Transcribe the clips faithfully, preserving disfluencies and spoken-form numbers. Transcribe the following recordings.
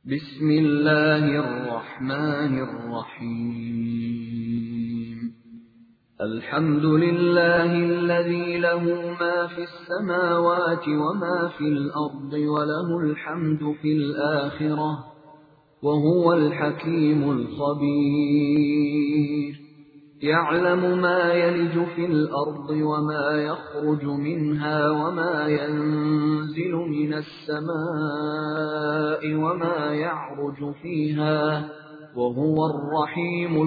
بسم الله الرحمن الرحيم الحمد لله الذي له ما في السماوات وما في الأرض وله الحمد في الآخرة وهو الحكيم الخبير يعلم ما يلج في الأرض وما يخرج منها وما ينزل من السماء وما يعرج فيها وهو الرحيم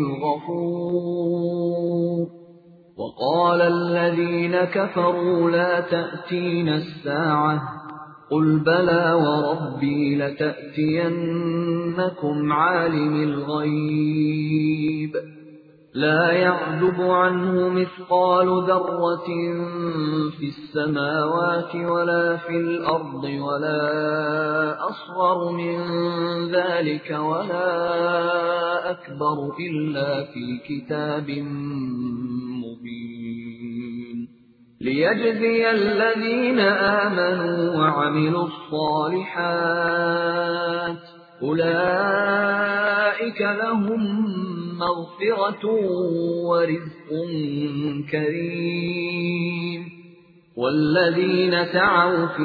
الغفور وقال الذين كفروا لا تأتينا الساعة قل بلى وربي لتأتينكم عالم الغيب لا يعزب عنه مثقال ذرة في السماوات ولا في الأرض ولا أصغر من ذلك ولا أكبر إلا في كتاب مبين ليجزي الذين آمنوا وعملوا الصالحات أولئك لهم مغفرة ورزق كريم والذين سعوا في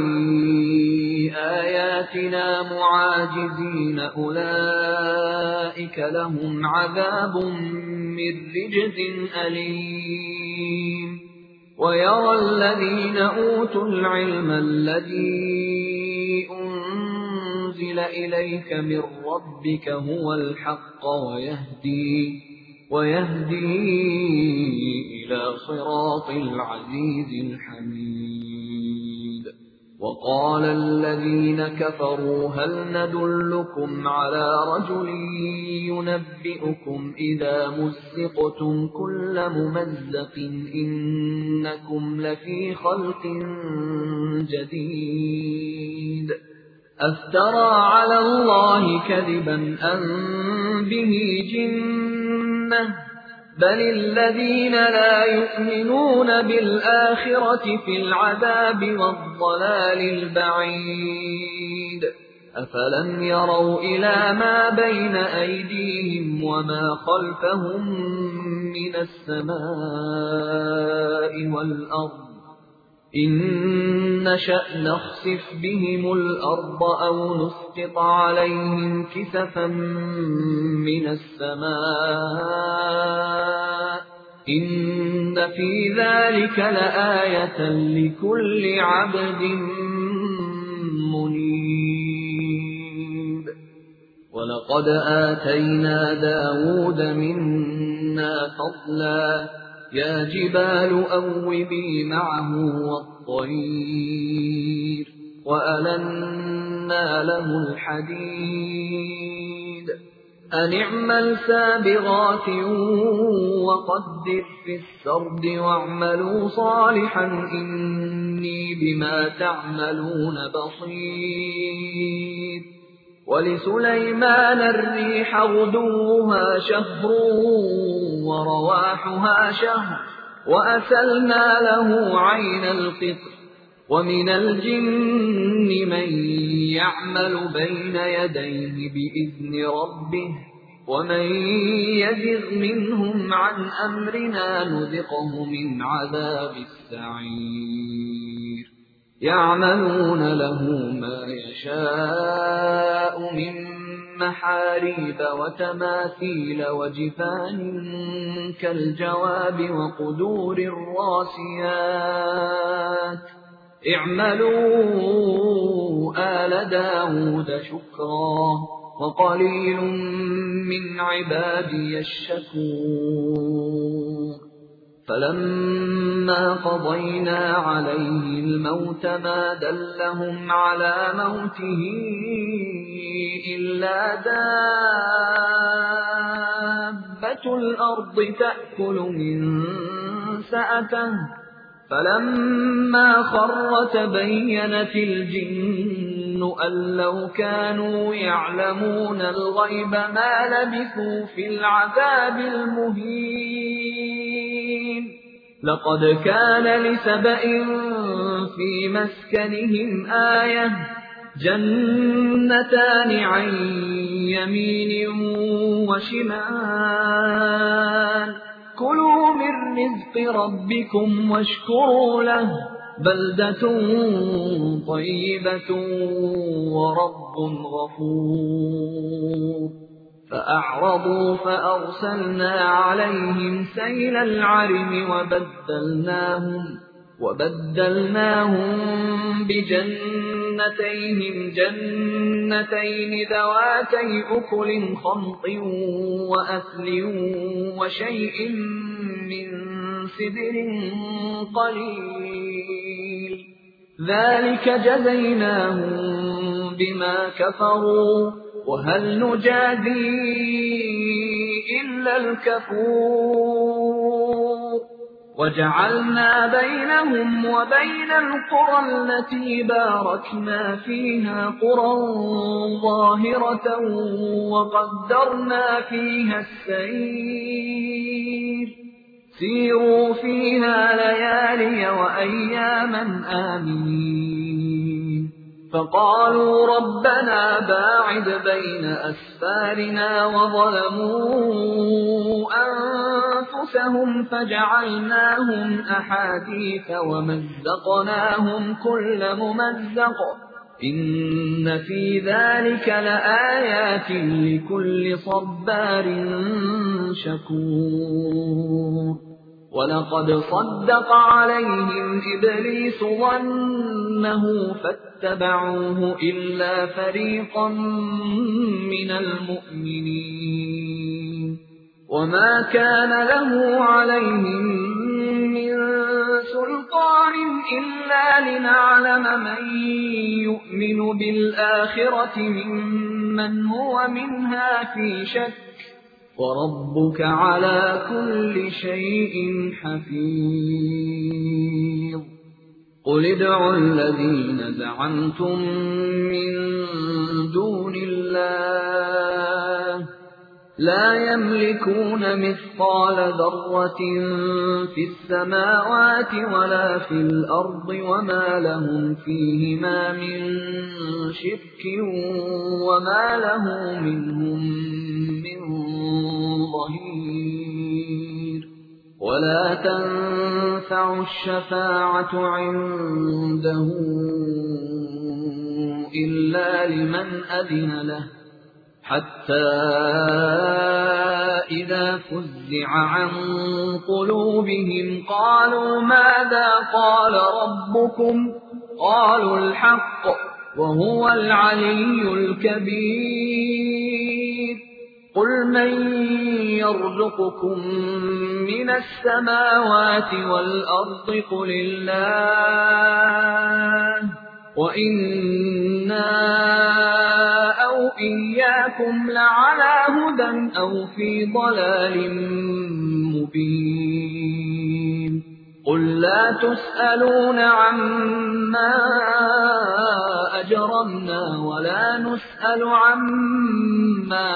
آياتنا معاجزين أولئك لهم عذاب من رجز أليم ويرى الذين أوتوا العلم الذي أنزل إليك من ربك هو الحق ويهدي, ويهدي إلى صراط العزيز الحميد وقال الذين كفروا هل ندلكم على رجل ينبئكم إذا مزقتم كل ممزق إنكم لفي خلق جديد أفترى على الله كذبا أم به جنة بل الذين لا يؤمنون بالآخرة في العذاب والضلال البعيد أفلم يروا إلى ما بين أيديهم وما خلفهم من السماء والأرض إن نشأ نخسف بهم الأرض أو نسقط عليهم كسفا من السماء إن في ذلك لآية لكل عبد منيب ولقد آتينا داود منا فضلا يا جبال أوبي معه والطير وألنا له الحديد أن اعمل سابغات وقدر في السرد واعملوا صالحا إني بما تعملون بصير ولسليمان الريح غدوها شهر ورواحها شهر وأسلنا له عين القطر ومن الجن من يعمل بين يديه بإذن ربه ومن يزغ منهم عن أمرنا نذقه من عذاب السعير يعملون له ما يشاء من محاريب وتماثيل وجفان كالجواب وقدور الراسيات اعملوا آل داود شكرا وقليل من عبادي الشكور فلما قضينا عليه الموت ما دلهم على موته إلا دابة الأرض تأكل من سأته فلما خر تبينت الجن أن لو كانوا يعلمون الغيب ما لبثوا في العذاب المهين لقد كان لسبإ في مسكنهم آية جنتان عن يمين وشمال كلوا من رزق ربكم واشكروا له بلدة طيبة ورب غفور فأعرضوا فأرسلنا عليهم سيل العرم وبدلناهم وبدلناهم بجنتيهم جنتين ذواتي أكل خمط وأثل وشيء من سدر قليل ذلك جزيناهم بما كفروا وهل نجازي إلا الكفور وجعلنا بينهم وبين القرى التي باركنا فيها قرى ظاهرة وقدرنا فيها السير سيروا فيها ليالي وأياما آمنين فقالوا ربنا باعد بين أسفارنا وظلموا أنفسهم فجعلناهم أحاديث ومزقناهم كل ممزق إن في ذلك لآيات لكل صبار شكور ولقد صدق عليهم إبليس ظنه فاتبعوه إلا فريقا من المؤمنين وما كان له عليهم من سلطان إلا لنعلم من يؤمن بالآخرة ممن هو منها في شك وربك على كل شيء حفيظ قل ادعوا الذين زعمتم من دون الله لا يملكون مثقال ذرة في السماوات ولا في الأرض وما لهم فيهما من شرك وما له منهم من ظهير ولا تنفع الشفاعة عنده إلا لمن أذن له حتى إذا فزع عن قلوبهم قالوا ماذا قال ربكم قالوا الحق وهو العلي الكبير قل من يرزقكم من السماوات والأرض قل الله وإنا أو إياكم لعلى هدى أو في ضلال مبين قل لا تسألون عما أجرمنا ولا نسأل عما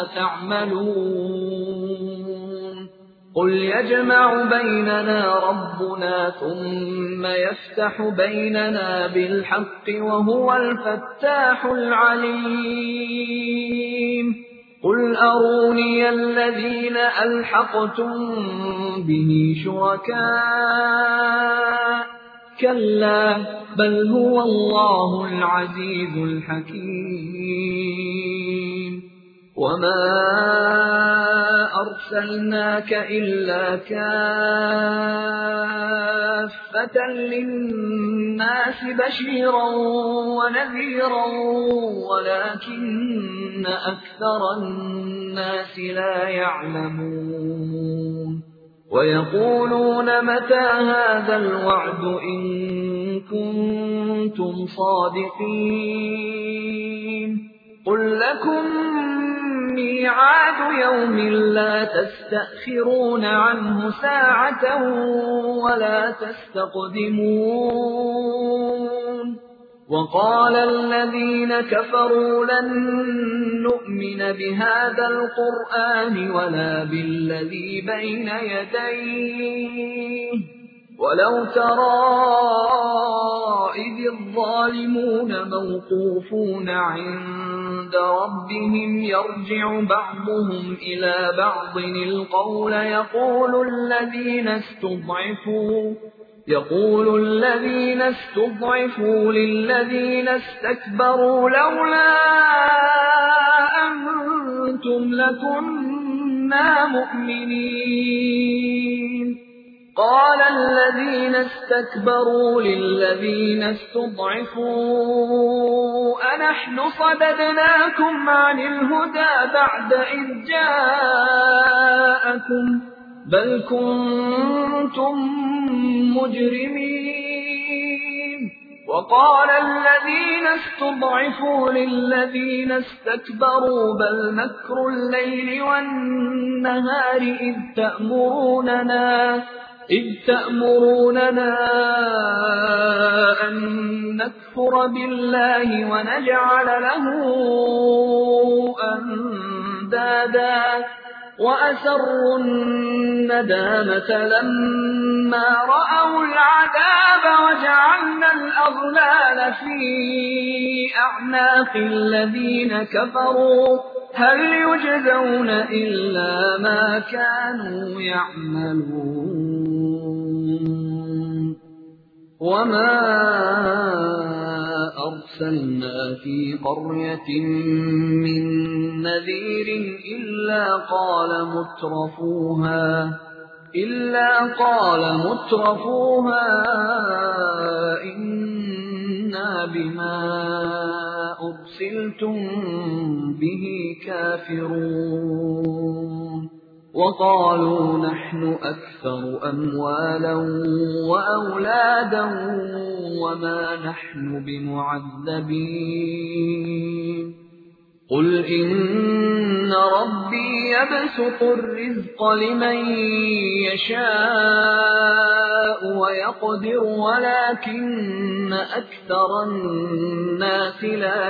تعملون قل يجمع بيننا ربنا ثم يفتح بيننا بالحق وهو الفتاح العليم قل أروني الذين ألحقتم به شركاء كلا بل هو الله العزيز الحكيم وما أرسلناك إلا كافة للناس بشيرا ونذيرا ولكن أكثر الناس لا يعلمون ويقولون متى هذا الوعد إن كنتم صادقين قل لكم ميعاد يوم لا تستأخرون عنه ساعة ولا تستقدمون وقال الذين كفروا لن نؤمن بهذا القرآن ولا بالذي بين يديه ولو ترى إذ الظالمون موقوفون عند ربهم يرجع بعضهم إلى بعض القول يقول الذين استضعفوا يقول الذين استضعفوا للذين استكبروا لولا أنتم لكنا مؤمنين قال الذين استكبروا للذين استضعفوا أنحن صددناكم عن الهدى بعد إذ جاءكم بل كنتم مجرمين وقال الذين استضعفوا للذين استكبروا بل مكر الليل والنهار إذ تأمروننا إذ تأمروننا أن نكفر بالله ونجعل له أندادا وأسروا الندامة لما رأوا العذاب وجعلنا الأغلال في أعناق الذين كفروا هل يجزون إلا ما كانوا يعملون وما أرسلنا في قرية من نذير إلا قال مترفوها إلا قال مترفوها إنا بما أرسلتم به كافرون وقالوا نحن أكثر أموالا وأولادا وما نحن بمعذبين قل إن ربي يبسط الرزق لمن يشاء ويقدر ولكن أكثر الناس لا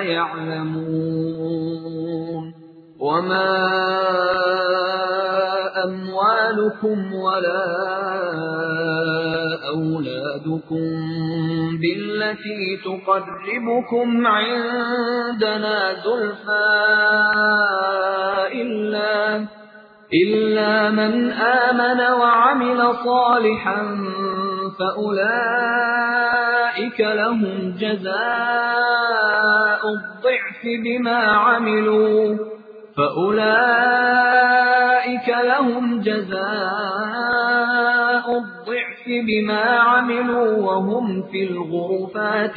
يعلمون وما أموالكم ولا أولادكم بالتي تقربكم عندنا زلفى إلا, إلا من آمن وعمل صالحا فأولئك لهم جزاء الضعف بما عملوا فأولئك لهم جزاء الضعف بما عملوا وهم في الغرفات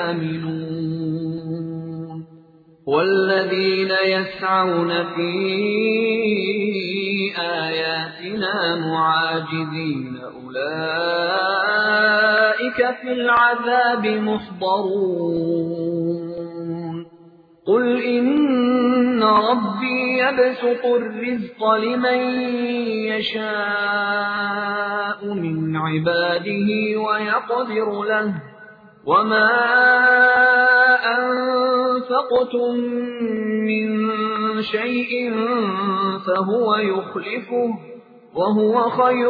آمنون والذين يسعون في آياتنا معاجزين أولئك في العذاب محضرون قل إن ربي يبسط الرزق لمن يشاء من عباده ويقدر له وما أنفقتم من شيء فهو يخلفه وهو خير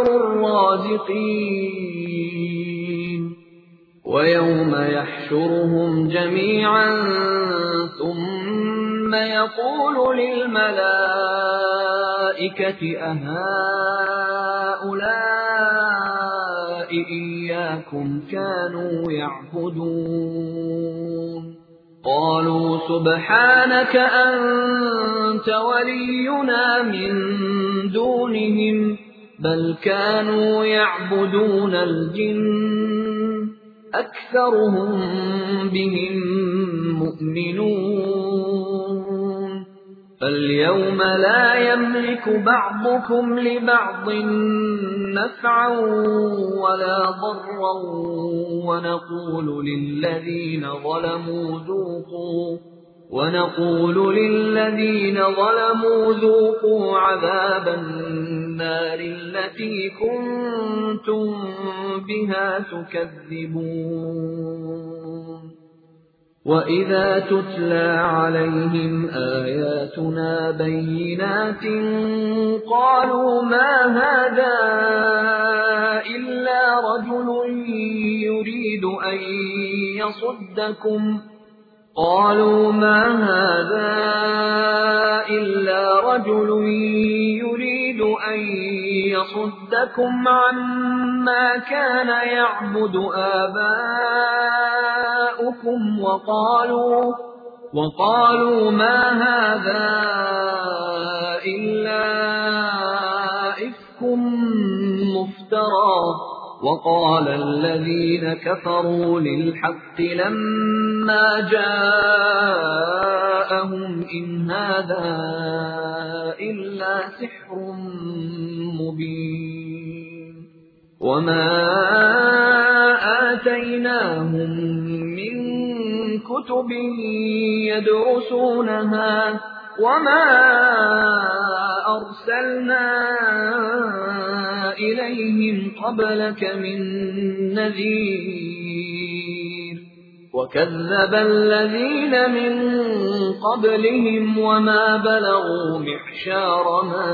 الرازقين ويوم يحشرهم جميعا ثم يقول للملائكة أهؤلاء إياكم كانوا يعبدون قالوا سبحانك أنت ولينا من دونهم بل كانوا يعبدون الجن أكثرهم بهم مؤمنون فاليوم لا يملك بعضكم لبعض نفعا ولا ضرا ونقول للذين ظلموا ذوقوا ونقول للذين ظلموا ذوقوا عذاب النار التي كنتم بها تكذبون وإذا تتلى عليهم آياتنا بينات قالوا ما هذا إلا رجل يريد أن يصدكم قالوا ما هذا إلا رجل يريد أن يصدكم عما كان يعبد آباؤكم وقالوا وقالوا ما هذا إلا إفك مفترى وقال الذين كفروا للحق لما جاءهم إن هذا إلا سحر مبين وما آتيناهم من كتب يدرسونها وما أرسلنا إليهم قبلك من نذير وكذب الذين من قبلهم وما بلغوا معشار ما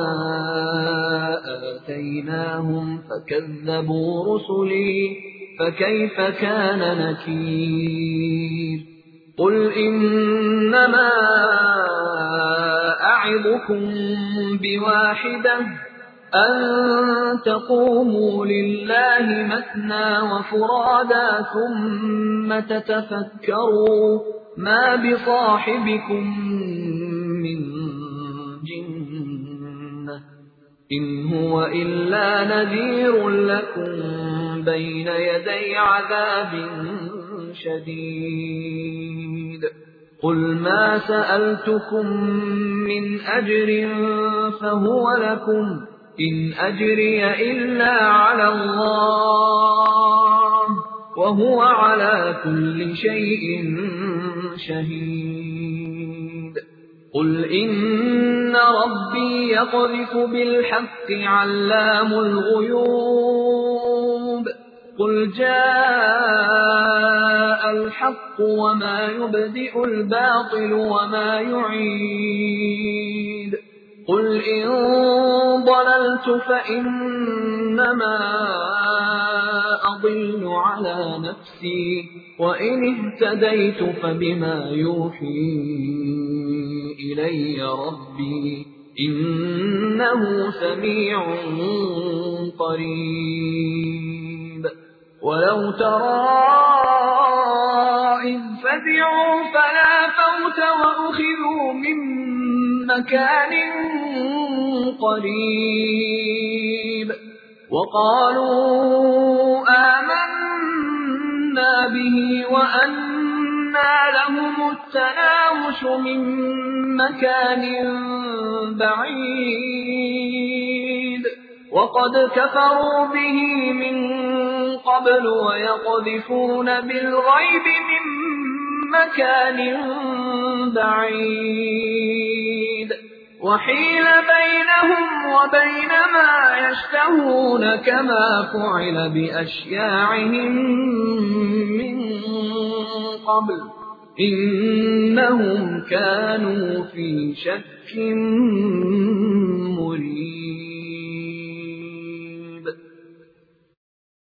آتيناهم فكذبوا رسلي فكيف كان نكير قل إنما أعظكم بواحدة أن تقوموا لله مثنى وفرادا ثم تتفكروا ما بصاحبكم من جنة إن هو إلا نذير لكم بين يدي عذاب شديد قل ما سألتكم من أجر فهو لكم إن أجري إلا على الله وهو على كل شيء شهيد قل إن ربي يقذف بالحق علام الغيوب قل جاء الحق وما يبدئ الباطل وما يعيد قل إن ضللت فإنما أضل على نفسي وإن اهتديت فبما يوحي إلي ربي إنه سميع قريب ولو ترى إذ فزعوا فلا فوت وأخذوا من مكان قريب وقالوا آمنا به وأنى لهم التناوش من مكان بعيد وقد كفروا به من قبل ويقذفون بالغيب من مكان بعيد وحيل بينهم وبين ما يشتهون كما فعل بأشياعهم من قبل إنهم كانوا في شك مريب